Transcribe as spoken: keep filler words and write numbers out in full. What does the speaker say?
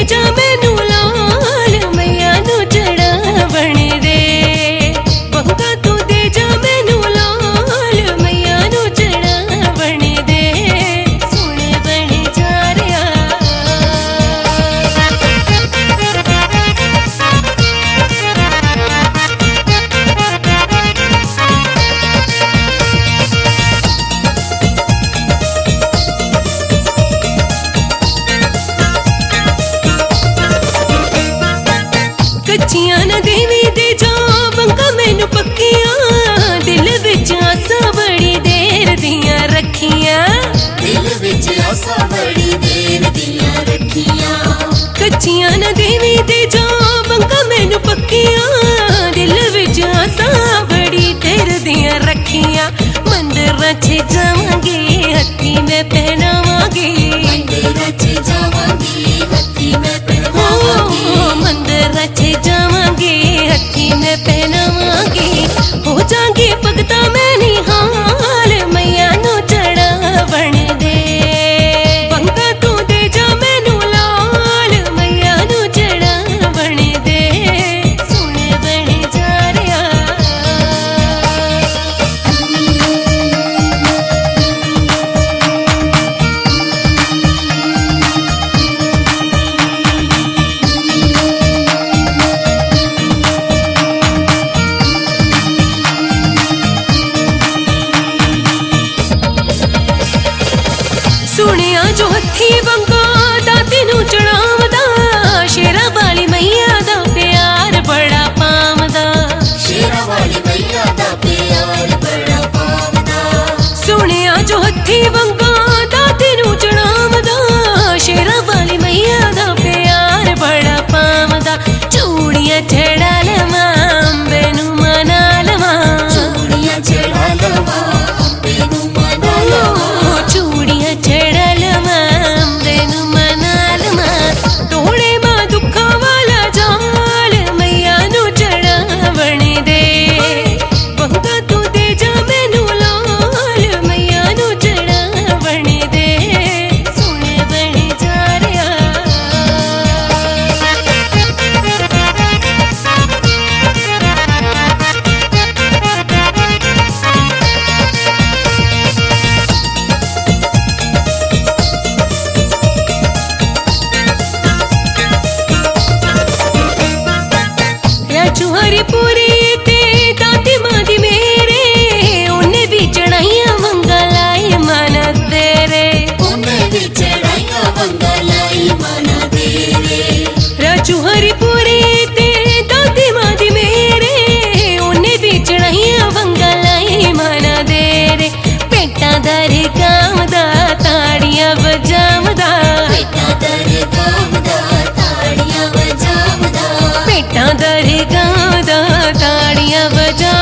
जा मैनू लाल मैया नू चढ़ावण दे। पंगा तू दे जा मैनू लाल मैया नू चढ़ावण दे। सोने बन जा रहा कच्चियां ना देवी दे जा बंगा मैनू पक्कियां। दिल विच आसा बड़ी देर दियां रखियां। दिल विच आसा बड़ी देर दियां रखियां। कच्चियां ना देवी दे जा बंगा मैनू पक्कियां। दिल विच आसा बड़ी देर दियां रखियां। मंदिरां च जावांगे हत्थी मैं पहनावांगी। मंदिरां च जावांगी हत्थी मैं पहनावांगी। मंदिरां च जावांगे हत्थी मैं पहनावांगी। हो जांगी भगता मैं निहाल मैया नू चढ़ावण दे। पंगा तू दे जा मैनू लाल मैया नू चढ़ावण दे। सोने बन जा रहा सुनिया जो हत्थी बंगा दाती नू चढ़ावदा। शेरा वाली मैया दा प्यार बड़ा पावदा। शेरा वाली मैया दा प्यार बड़ा पावदा। सुनिया जो हत्थी बंगा दाती नू चढ़ावदा। शेरा वाली मैया दा प्यार बड़ा पावदा। चूड़ियां चढ़ा लवां अंबे नू मना लवां। चूड़ियां चढ़ा लवां अंबे नू मना लवां। चूड़ियां चढ़ा लवां अंबे नू मना लवां। तोड़े मां दुखा वाला जाल मैया नू चढ़ावण दे। पंगा तू दे जा मैनू लाल मैया नू चढ़ावण दे। सोने बन जा रहा राजू हरिपुरी ते दाती मां दी मेरे। उन्हें भी चढ़ाइयां वंगा लाई मन तेरे। उन्हें भी चढ़ाइयां वंगा लाई मन तेरे। राजू हरिपुरी ते दाती मां दी मेरे। उन्हें भी चढ़ाइयां वंगा लाई मन तेरे। पेटा दर गावदा ताड़ियां बजावदा। बेटा दर गावदा ताड़ियां बजावदा। पेटा दर गावदा ताड़ियां बजा